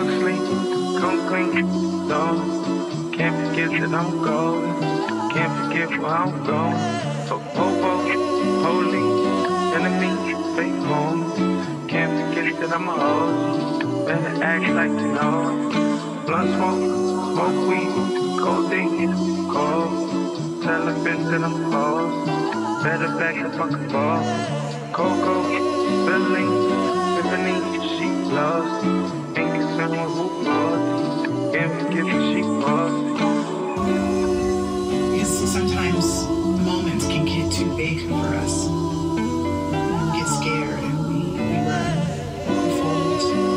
Buxley, come clean, dog. Can't forget that I'm golden. Can't forget where I'm going. So Popo, holy, enemy, fake home. Can't forget that I'm a OG. Better act like you know. Blunt smoke weed, codeine, cold. Tell a bitch that I'm lost. Better back the fucking ball. Coco, Billy, Tiffany, she lost. Ain't concerned with who lost. Can't forget that she lost. Because sometimes moments can get too big for us. We get scared and we run, we fold,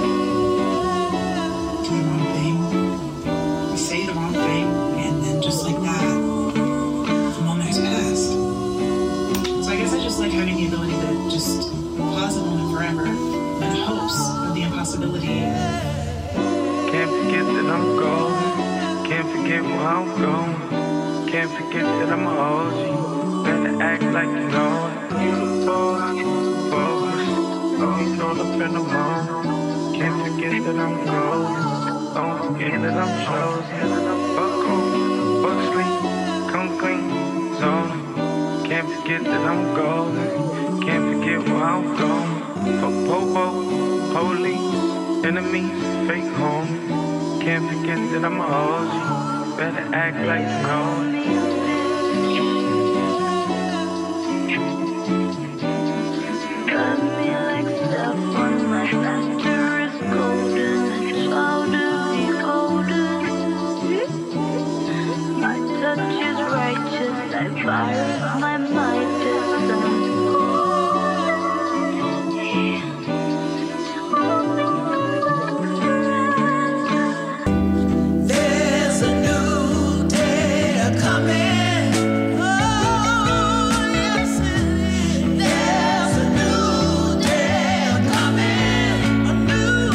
do the wrong thing, we say the wrong thing, and then just like that, the moment has passed. So I guess I just like having the ability to just pause the moment forever in hopes of the impossibility. Can't forget that I'm golden. Can't forget where I'm going. Can't forget that I'm a OG. Better act like you know it. You the boss, always all up in the morning. Can't forget that I'm golden. Don't forget that I'm chosen. Buckle, Buxley, come clean, zone. Can't forget that I'm golden. Can't forget where I'm going. For Popo, holy, enemies, fake home. Can't forget that I'm a OG. Better act like you know it. Got me like stuff on my master is golden. It's louder, older. My touch is righteous. I virus my mind is sun. There's a new day coming. Oh, yes, there's a new day coming. A new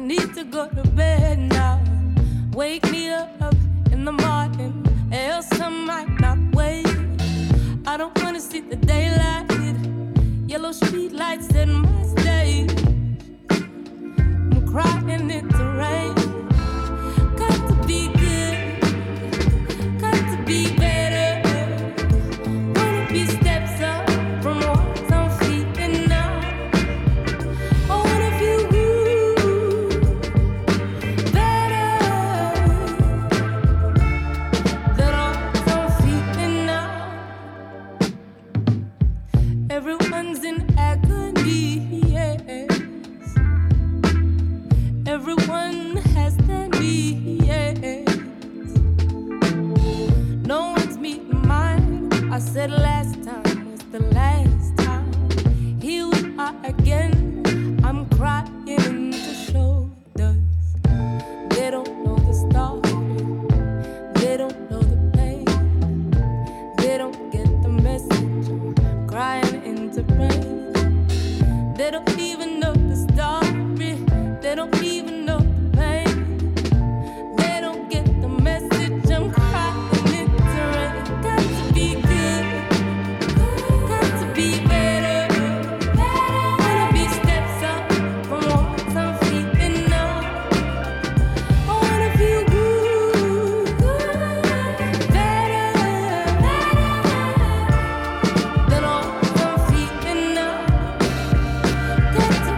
need to go to bed now. Wake me up in the morning, else I might not wait. I don't wanna see the daylight, yellow street lights in my stage. I'm crying in the rain. Got to be good, got to be better. Wanna be steps up from what I'm feeling now. I wanna feel good, better than what I'm feeling now. Everyone's in agony, yes. Everyone has their needs. No one's meeting mine. I said last time was the last time. Here we are again. I'm crying into shoulders. They don't know the story. They don't know the pain. They don't get the message. I'm crying into rain. They don't even know the story. They don't even know the pain. They don't get the message. I'm crying into rain. Got to be good, got to be better. Wanna be steps up from what I'm feeling now. I wanna feel good, better than all I'm feeling now. Got to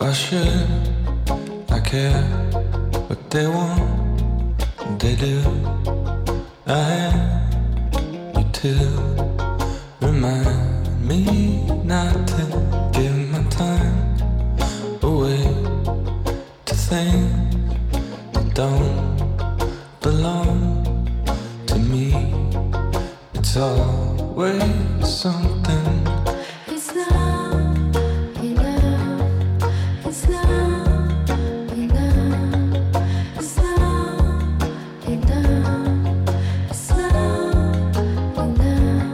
I should, I care what they want, they do. I had you to remind me not to give my time away to things that don't belong to me. It's always something. It's not enough. It's not enough. It's not enough. It's not enough.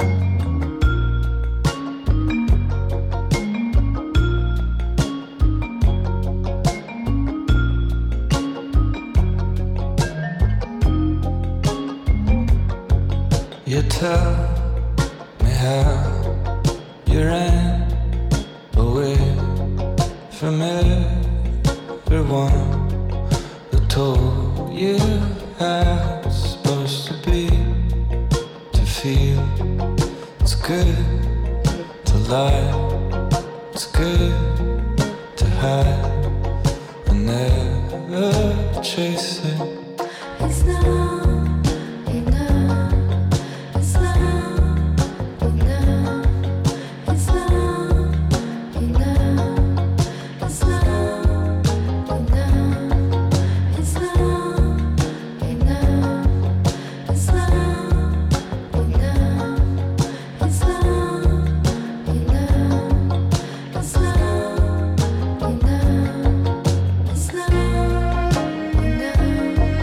You tell me how you ran away from everyone who told you how it's supposed to be, to feel it's good to lie, it's good to hide and never chase it. It's not enough. It's not enough. It's not enough. It's not enough. It's not enough. It's not enough. It's not enough. It's not enough. It's not enough. It's not enough.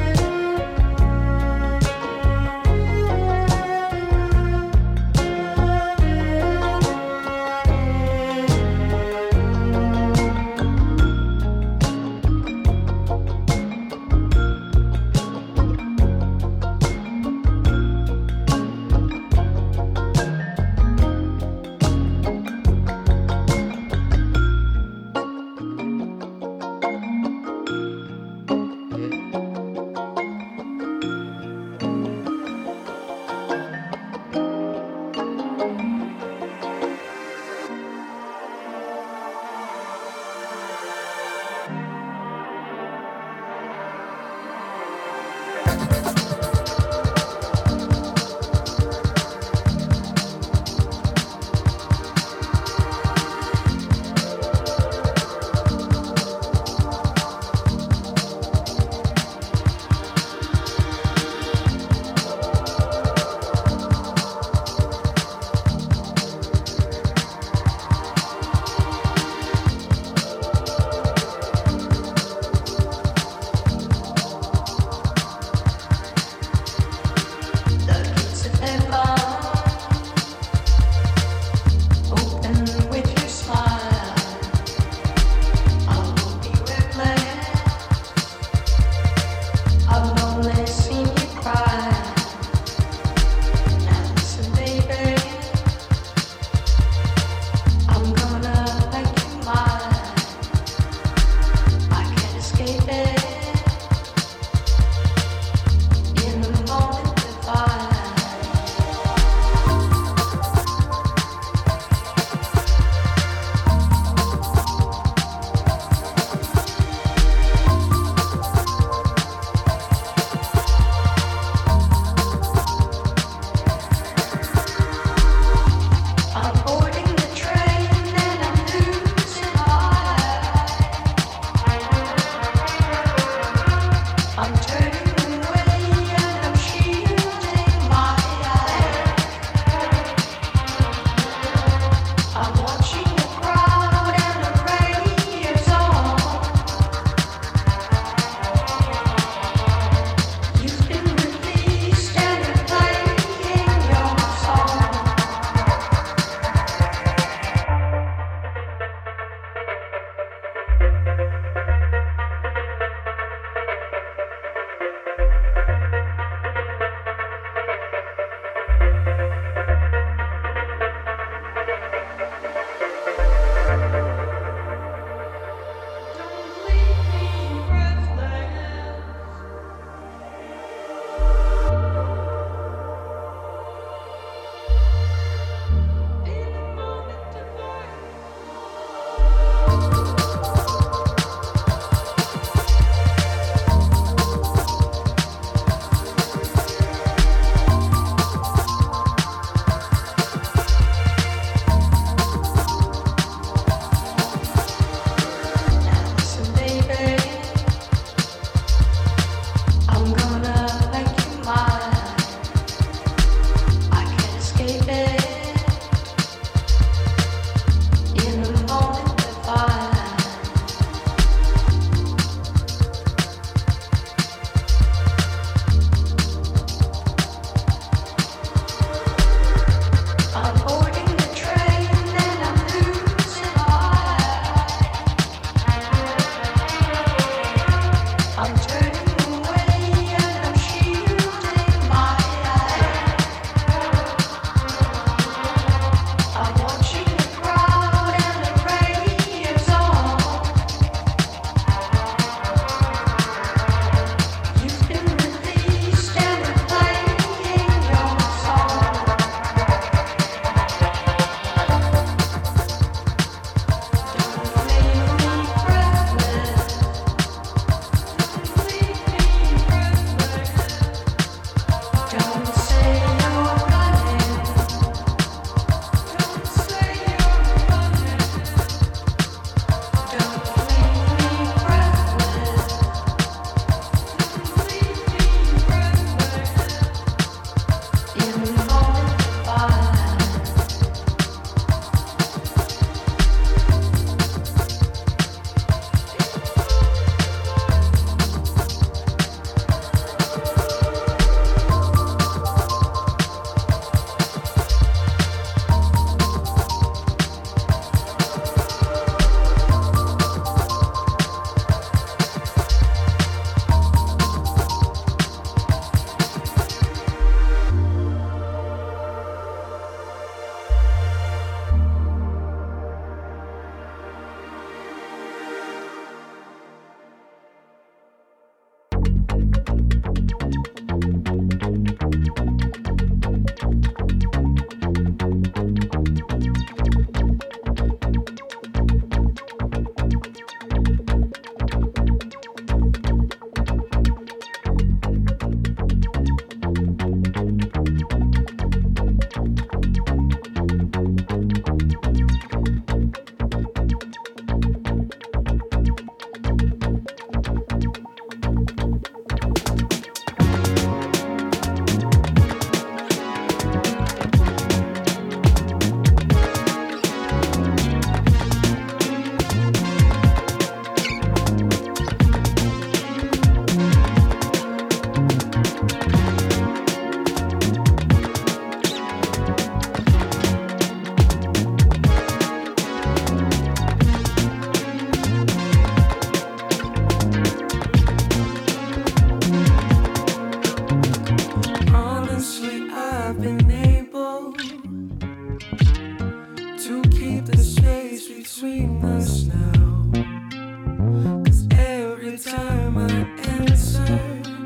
rush now. 'Cause every time I answer,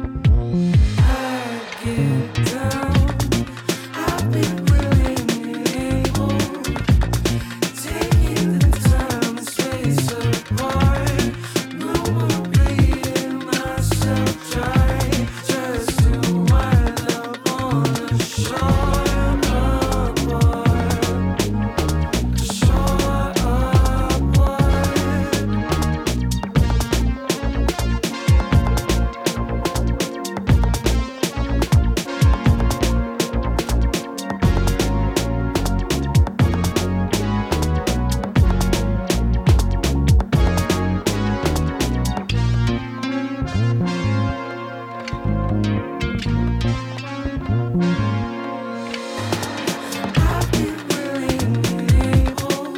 I get down. I've been willing and able, taking the time and space apart. No more bleeding myself dry, just to wind up on the shore apart. Shore apart. I've been willing and able,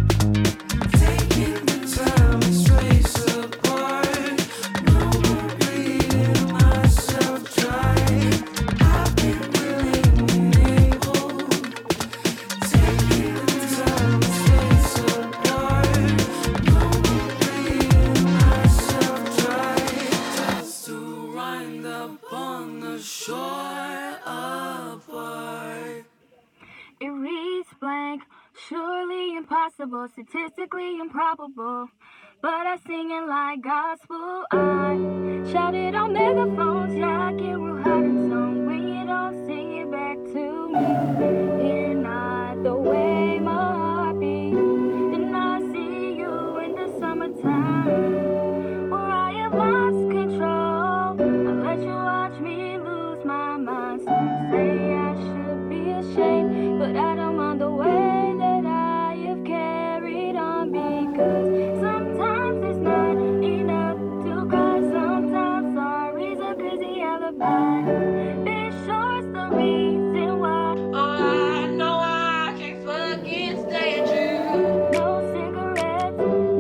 taking the time and space apart. No more bleeding myself dry. I've been willing and able, taking the time and space apart. No more bleeding myself dry, just to wind up on the shore apart. It reads blank, surely impossible, statistically improbable. But I sing it like gospel. I shout it on megaphones, yeah, I get real hot and song when you don't sing it back to me. Hear not the way my heart beats, and I see you in the summertime, where I have lost control. I let you watch me lose my mind. Some say I should be ashamed, but I don't mind the way that I have carried on, because sometimes it's not enough to cry. Sometimes sorry's a crazy alibi. Be sure it's the reason why. Oh, I know I can't fucking stand you. No cigarettes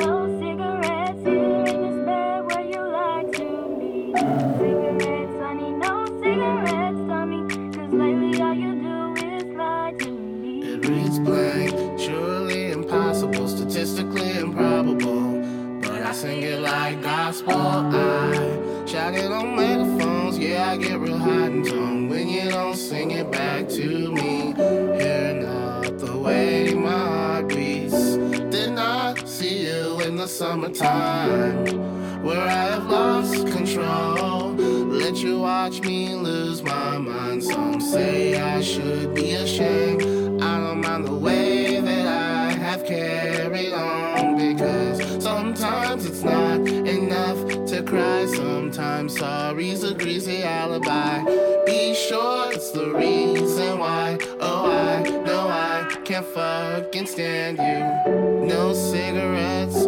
here in this bed where you lied to me. No cigarettes, honey, no cigarettes, dummy, 'cause lately all you do is lie to me. It reads blank, surely impossible, statistically improbable. But I sing it like gospel. I shout it on megaphones, yeah, I get real hot and tongue when you don't sing it back to me. Hear not the way my heart beats. Did not see you in the summertime, where I have lost control. Let you watch me lose my mind. Some say I should be ashamed. I don't mind the way that I have carried on, because sometimes it's not enough to cry. Sometimes sorry's a greasy alibi. Be sure it's the reason why. Oh, I know I can't fucking stand you. No cigarettes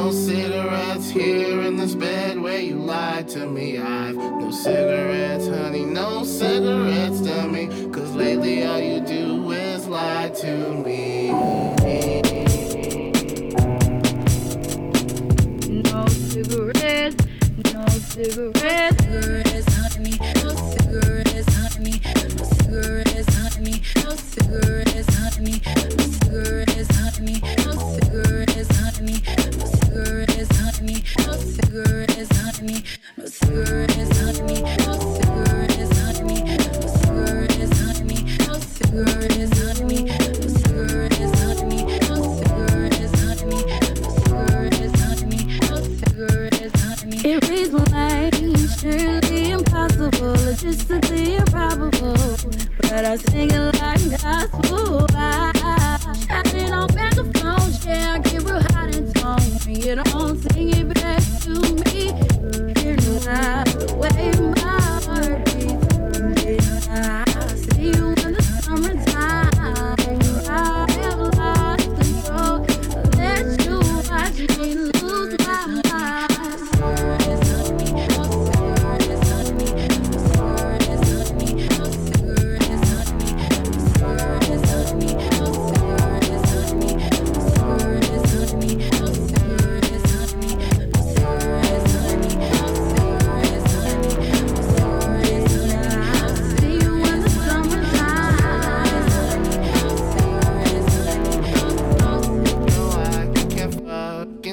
here in this bed where you lied to me. I've no cigarettes, honey, no cigarettes, dummy, 'cause lately all you do is lie to me. No cigarettes, honey, no cigarettes, honey, no cigarettes, honey, no cigarettes, honey, no cigarettes, honey, no cigarettes, honey, no cigarettes, honey, no cigarettes, honey, no cigarettes, honey, no cigarettes, honey, no cigarettes, honey, no cigarettes, honey, no cigarettes, honey, no cigarettes, honey, no cigarettes, honey, no cigarettes, honey. It reads like surely impossible, logistically improbable, but I sing it like gospel. I shout it on megaphones, yeah, I get real hot and tongue when you don't sing it back to me. You're not the way my heart beats. I see you in the summertime, I have lost control. Let you watch me lose my mind. Cigarettes, honey, no cigarettes, honey, no cigarettes, honey, no cigarettes, honey, no cigarettes, honey, no cigarettes, honey, no cigarettes, honey, no cigarettes, honey, no cigarettes, honey, no cigarettes, honey, no cigarettes, honey. I see you in the summertime. No cigarettes, honey, no cigarettes, honey, no No, I can't fucking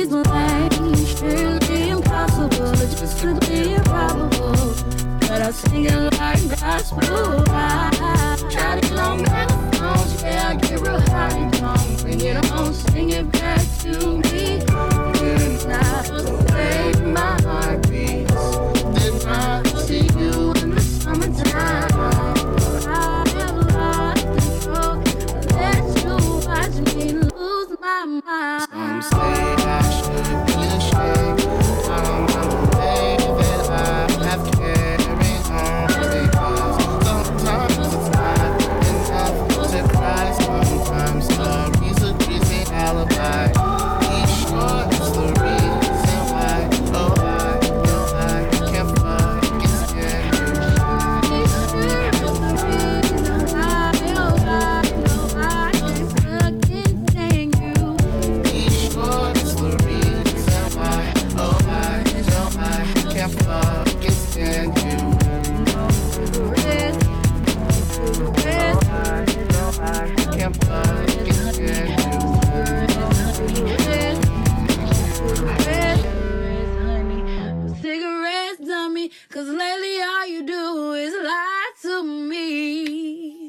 lane. Surely impossible, logistically improbable. But I sing it like gospel. I try to long microphones, yeah, I get real high and long. Bring it on, sing it back to me. And I play my heart beats. Then I see you in the summertime. I have lost control. Let you watch me lose my mind. Some say I should be ashamed. I don't know the way that I have carried on. Because sometimes it's not enough to cry. Sometimes stories are greasy alibi. Be sure it's the reason why. Oh, I can't fucking stand you. Be sure it's the reason why. Oh, I can't fucking stand you. Be sure it's the reason why. Oh, I can't fucking stand you. Can't fucking stand you. Cigarettes on me, 'cause lately all you do is lie to me.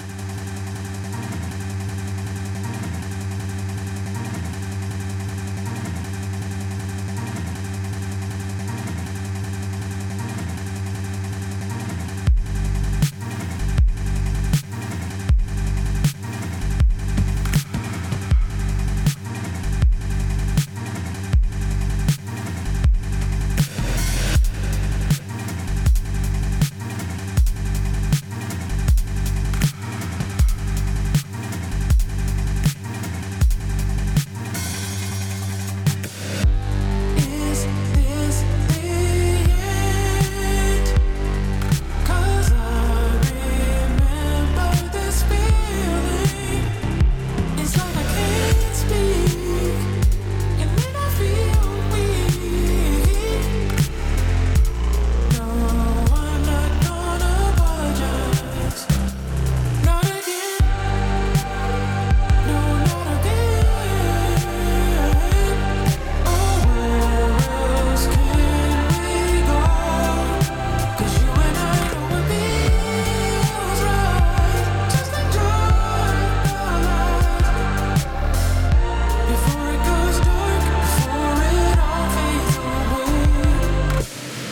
Is this the end? 'Cause I remember this feeling. It's like I can't speak, and then I feel weak. No, I'm not gonna apologize. Not again. No, not again. Oh, where else can we go? 'Cause you and I know it feels right. Just enjoy the light before it goes dark, before it all fades away.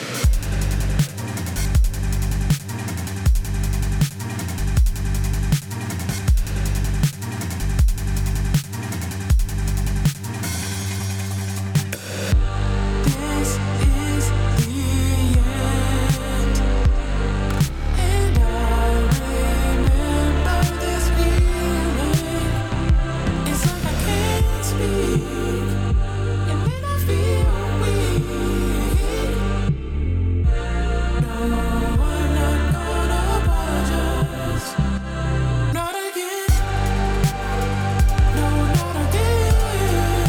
This is the end, and I remember this feeling. It's like I can't speak, and then I feel weak. No, I'm not gonna apologize. Not again. No, not again.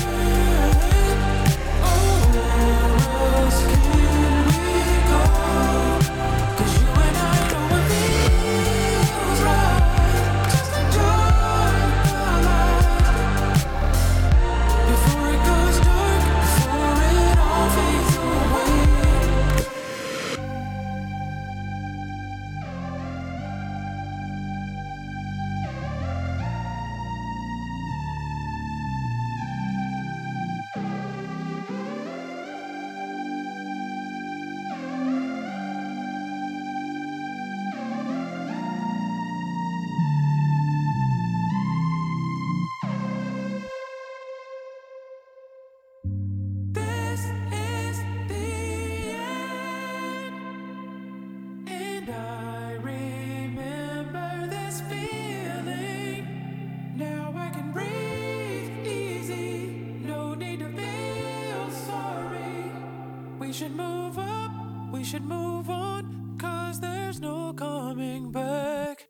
Oh, where else can we go? 'Cause you and I know it feels right. Just enjoy the light before it goes dark, before it all fades away. This is the end, and I remember this feeling. Now I can breathe easy, no need to feel sorry. We should move up, we should move on, 'cause there's no coming back.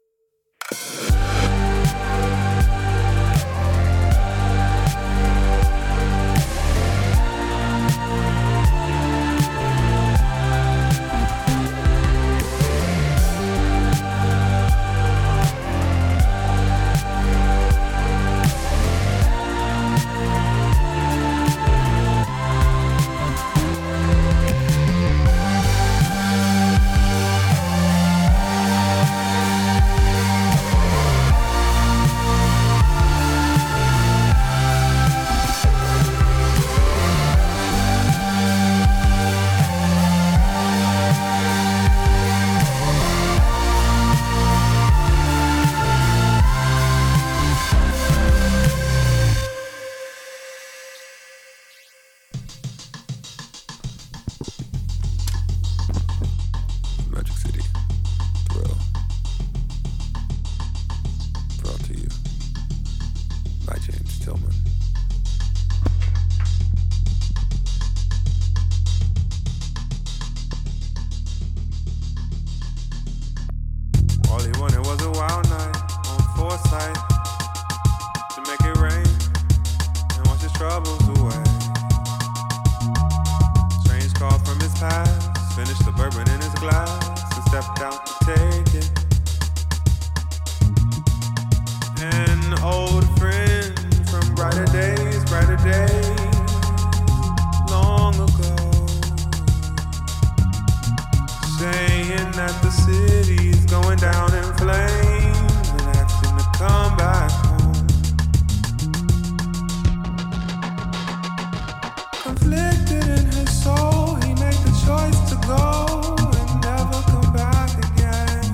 Conflicted in his soul, he made the choice to go and never come back again.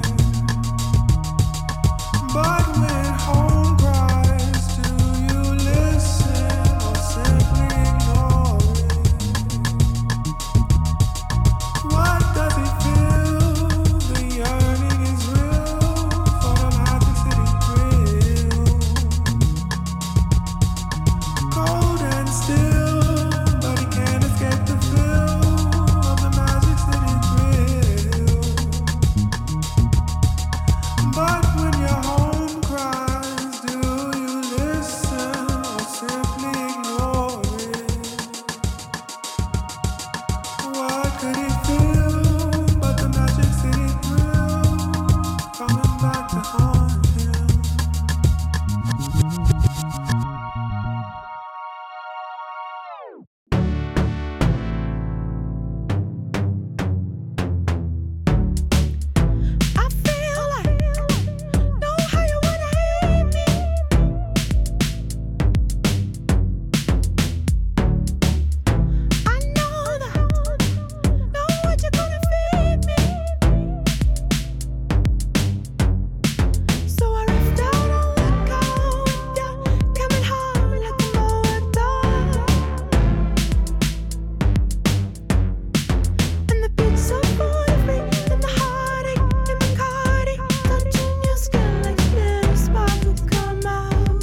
But when home cries, do you listen or simply ignore it? What does he feel? The yearning is real for the Magic City thrill. Cold and still, but he can't escape the feel of the Magic City thrill. But when your home cries, do you listen or simply ignore it? What could he feel but the Magic City thrill coming back to haunt him? I feel like, know how you wanna hate me. I know what you're gonna feed me. So I ripped out on the cold, yeah, coming home like a mower dog. And the beats are fully free, and the heartache in Bacardi, touching your skin like little sparkle come out.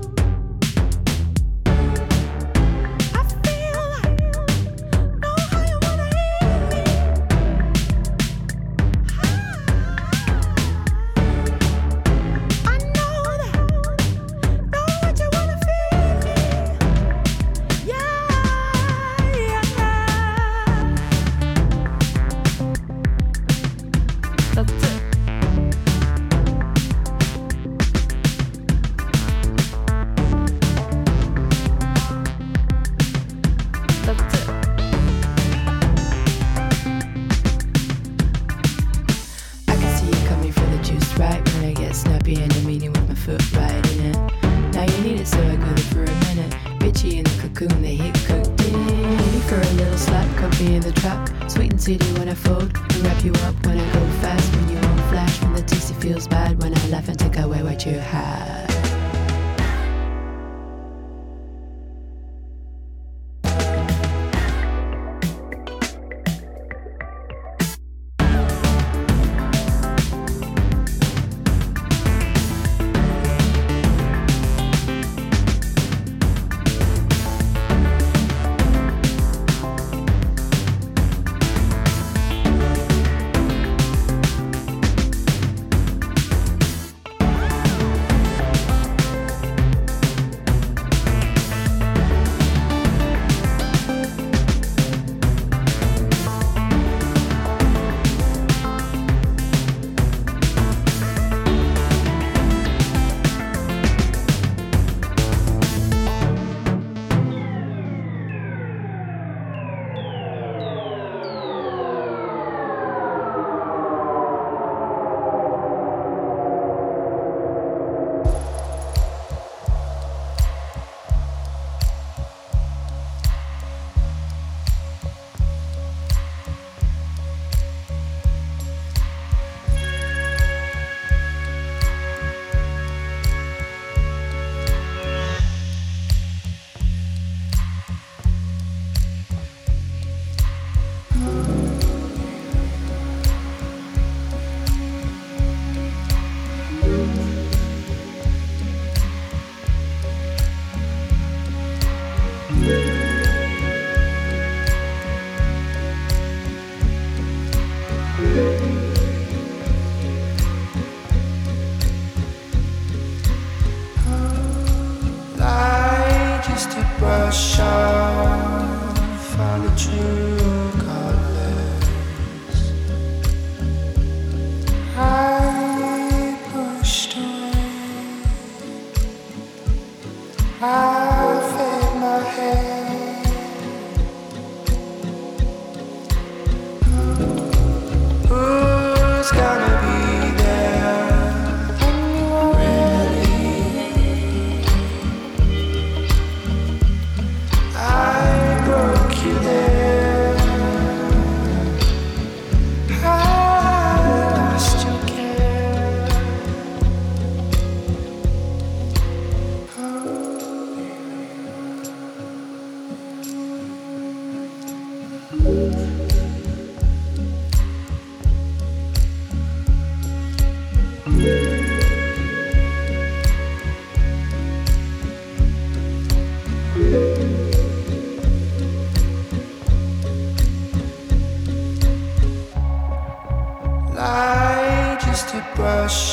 I feel like, know how you wanna hate me. I know what you wanna feed me. Yeah. That's it. That's it. I can see you coming for the juice right when I get snappy and I'm eating with my foot right in it. Now you need it, so I go there for a minute. Bitchy in the cocoon, they hit cooked in. For a little slap, comfy in the trap. Sweet and city when I fold, and wrap you up when I go fast. When you won't flash, when the tasty feels bad. When I laugh and take away what you had.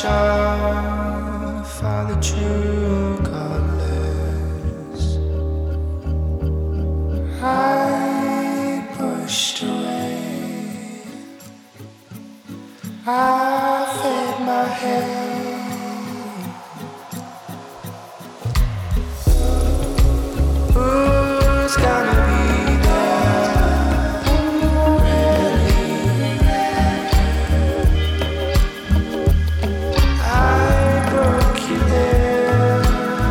shore for the true colors. I pushed away. I fed my head. Who's gonna be there? Really? I broke you there.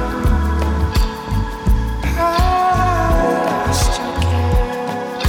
I still care.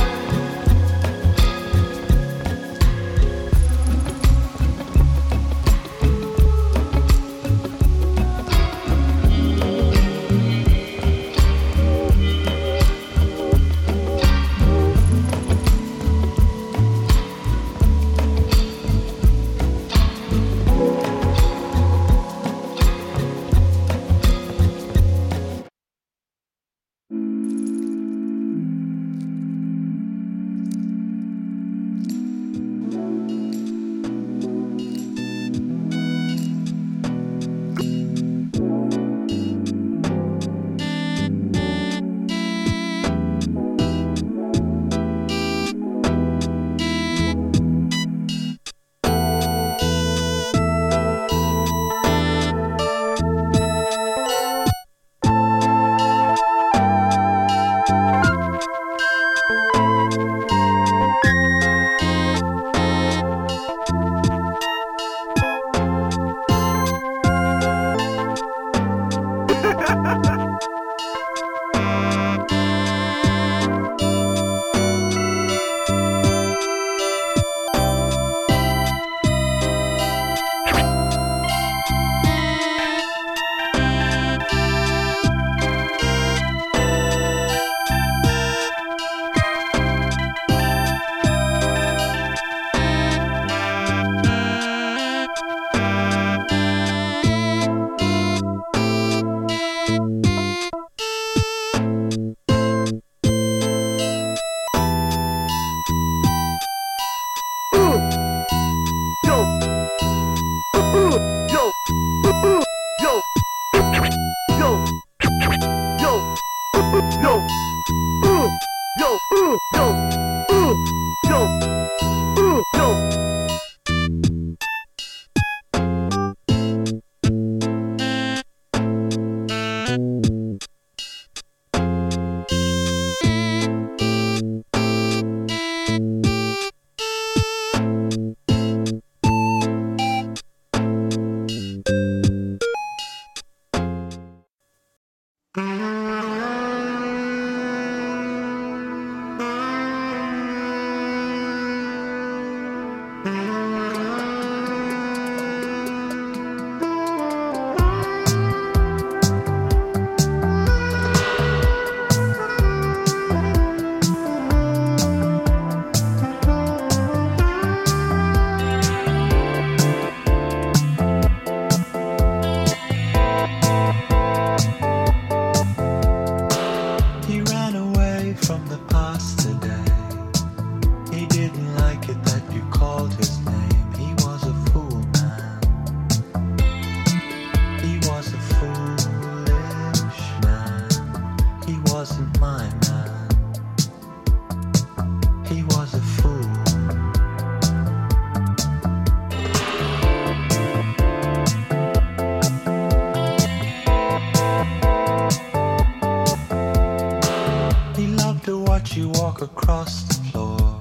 across the floor.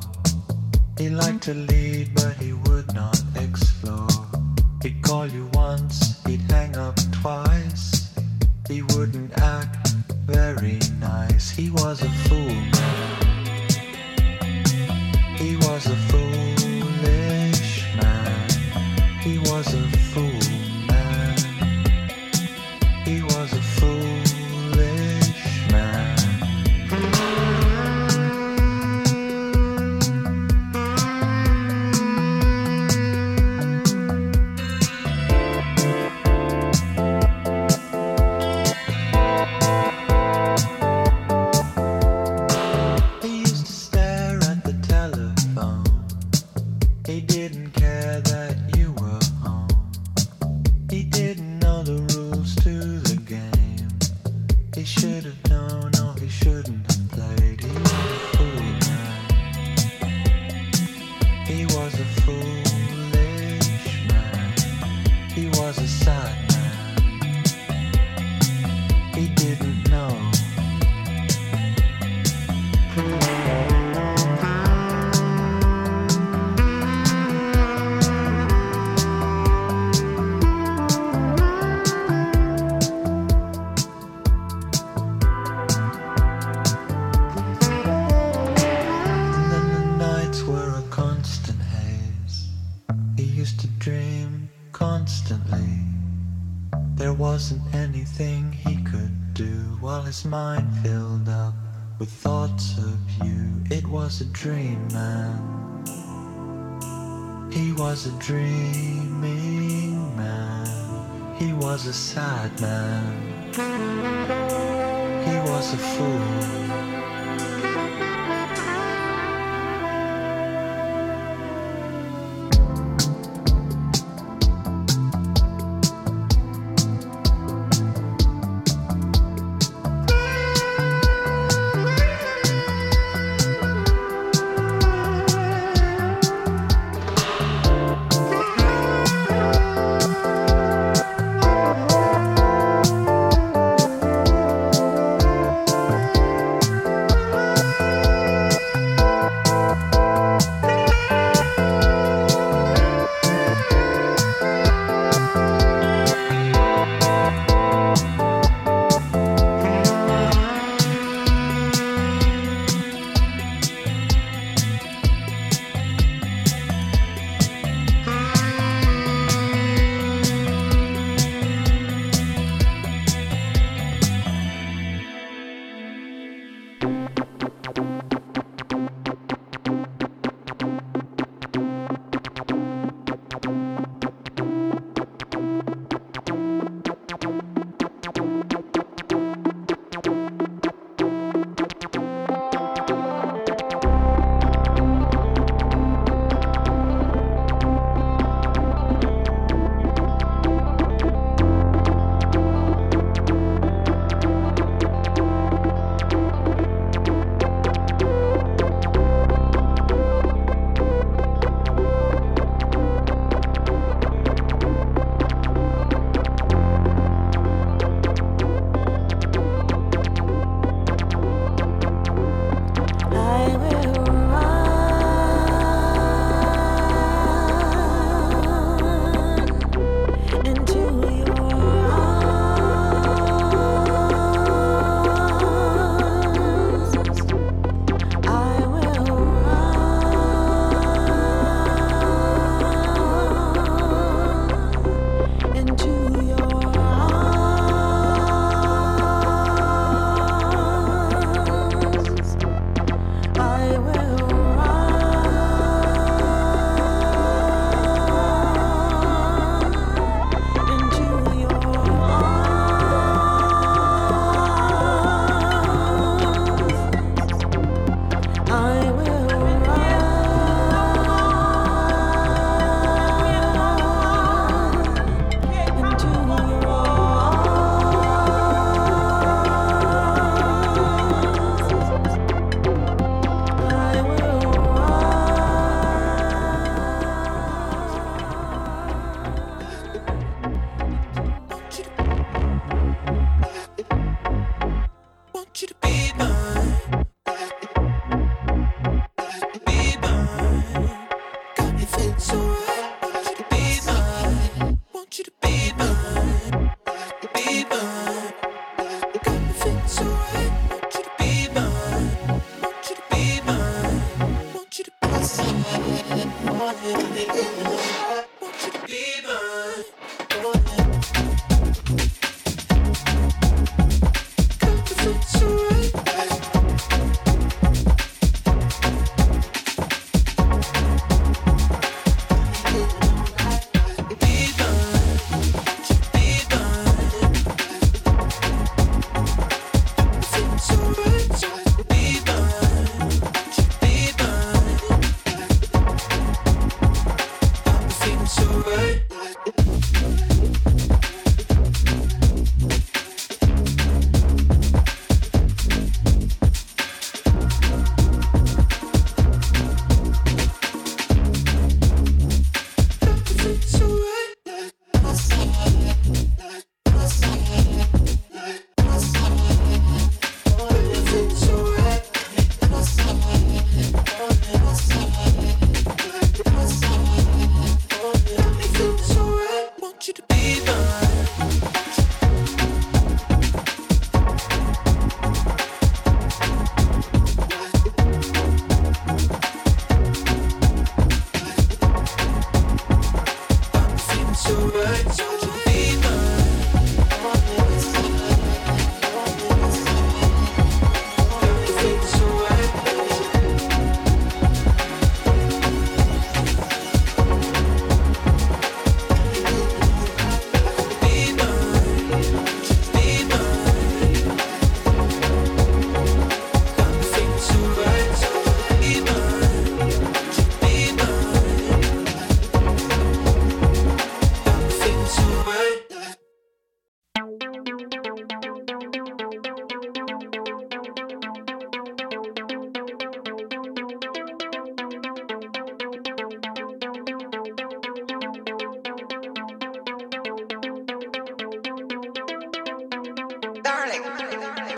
He liked to lead, but he would not explore. He'd call you once, he'd hang up twice. He wouldn't act very nice. He was a fool man. He was a foolish man. He was a fool man. He was a foolish man. He used to stare at the telephone. He didn't care that you were home. There wasn't anything he could do while his mind filled up with thoughts of you. It was a dream, man. He was a dreaming man. He was a sad man. He was a fool.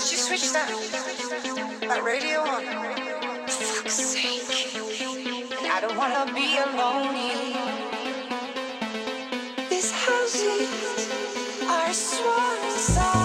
She switched that radio on. For fuck's sake. And I don't wanna be alone here. These houses are swan songs.